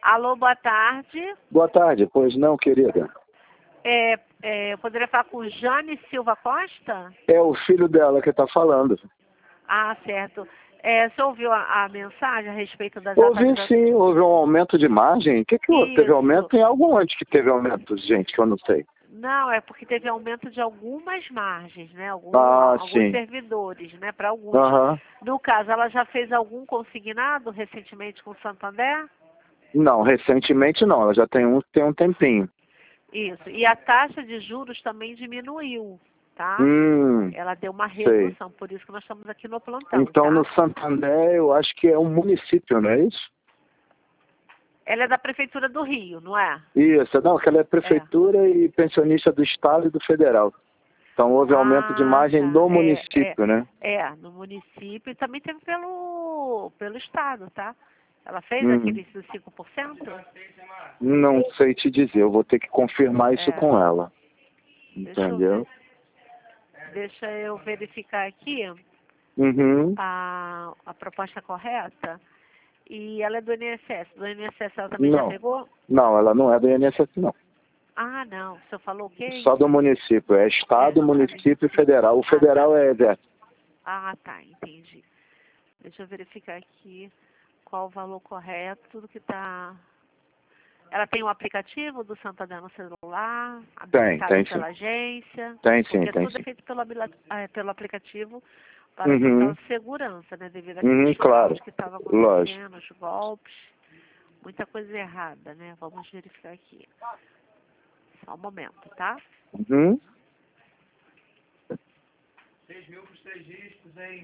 Alô, boa tarde. Boa tarde, pois não, querida. Eu poderia falar com Jane Silva Costa? É o filho dela que está falando. Ah, certo. Você ouviu a mensagem a respeito das Ouvi atualizações? sim, houve um aumento de margem. O que houve? Teve Isso. aumento? Tem algo antes que teve aumento, gente, que eu não sei. Não, é porque teve aumento de algumas margens, né? Alguns Sim. servidores, né? Para alguns. Aham. No caso, ela já fez algum consignado recentemente com o Santander? Não, recentemente não. Ela já tem um tempinho. Isso. E a taxa de juros também diminuiu, tá? Ela deu uma Sei. redução, por isso que nós estamos aqui no plantão, Então, tá? no Santander, eu acho que é um município, não é isso? Ela é da Prefeitura do Rio, não é? Isso, não, que ela é prefeitura e pensionista do Estado e do Federal. Então, houve aumento de margem no município, né? No município e também teve pelo Estado, tá? Ela fez Hum. aqueles 5%? Não sei te dizer, eu vou ter que confirmar isso com ela. Entendeu? Deixa eu verificar aqui Uhum. a proposta correta. E ela é do INSS. Do INSS ela também já pegou? Não, ela não é do INSS, não. Ah, não. O senhor falou o quê? Só do município. É Estado, município e federal. O federal é exército. Ah, tá. Entendi. Deixa eu verificar aqui qual o valor correto, tudo que está... Ela tem o aplicativo do Santander no celular, habilitado Tem pela sim. agência. Tem sim, Porque tem tudo é sim. feito pelo aplicativo para questão de segurança, né? Devido àqueles Claro. fraudes que estavam Lógico. acontecendo, os golpes. Muita coisa errada, né? Vamos verificar aqui. Só um momento, tá? Uhum. 6.000 para os 3 dígitos, hein?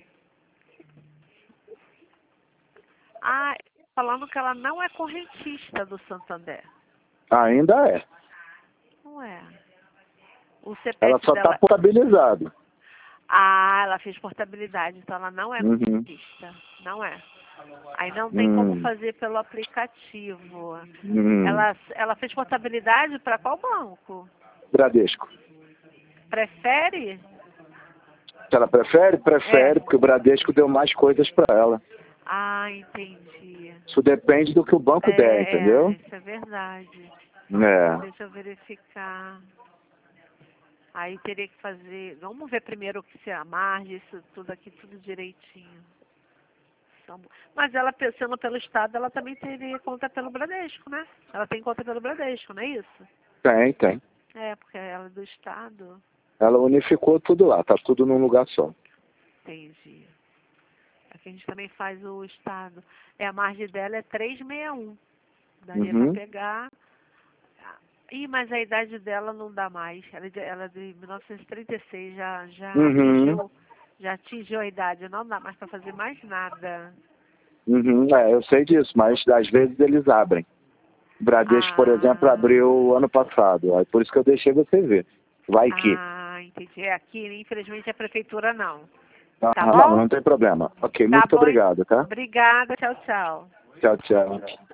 Ah, falando que ela não é correntista do Santander. Ainda é. Não é. O CPF Ela só dela... está portabilizado. Ah, ela fez portabilidade, então ela não é correntista. Não é. Aí não tem como fazer pelo aplicativo. Ela fez portabilidade para qual banco? Bradesco. Prefere? Se ela prefere, porque o Bradesco deu mais coisas para ela. Ah, entendi. Isso depende do que o banco der, entendeu? Isso é verdade. É. Deixa eu verificar. Aí teria que fazer... Vamos ver primeiro o que se a margem, isso tudo aqui, tudo direitinho. Mas ela, sendo pelo Estado, ela também teria conta pelo Bradesco, né? Ela tem conta pelo Bradesco, não é isso? Tem. Porque ela é do Estado. Ela unificou tudo lá, tá tudo num lugar só. Entendi. Aqui a gente também faz o Estado. A margem dela é 361. Daria para pegar... mas a idade dela não dá mais. Ela é de 1936, já atingiu a idade. Não dá mais para fazer mais nada. Eu sei disso, mas às vezes eles abrem. O Bradesco, por exemplo, abriu ano passado. Aí por isso que eu deixei você ver. Vai que. Entendi. Aqui, infelizmente, a prefeitura não. Não tem problema. Ok, muito obrigado, tá? Obrigada. Tchau, tchau. Tchau, tchau.